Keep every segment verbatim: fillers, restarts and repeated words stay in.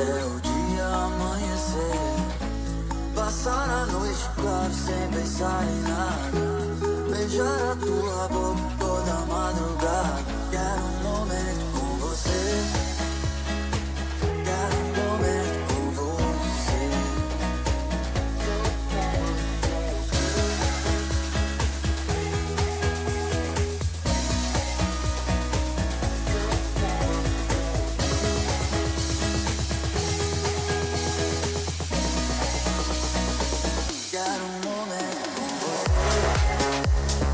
até o dia amanhecer. Passar a noite claro sem pensar em nada. Beijar a tua boca toda madrugada. Quero um momento com você. Quero um momento com você. Quero um momento com você.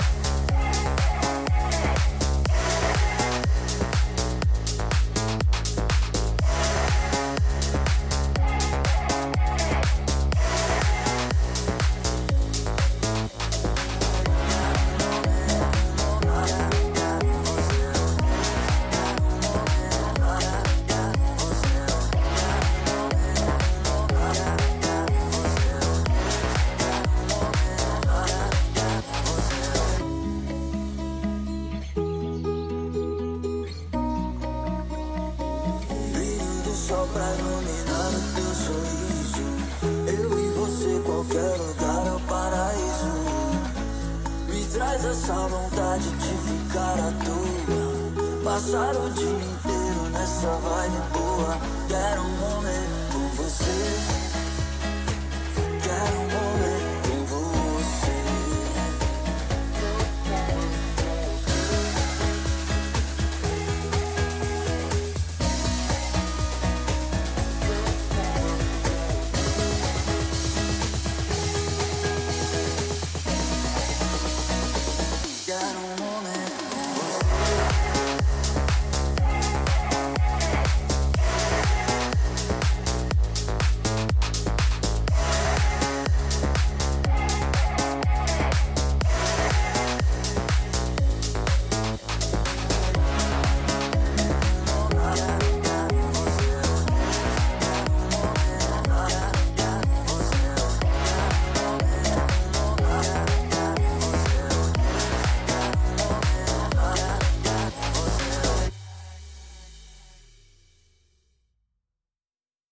Brilho do sol pra iluminar o teu sorriso. Eu e você, qualquer lugar é o paraíso. Me traz essa vontade de ficar à toa. Passar o dia inteiro nessa vibe boa. Quero um momento com você.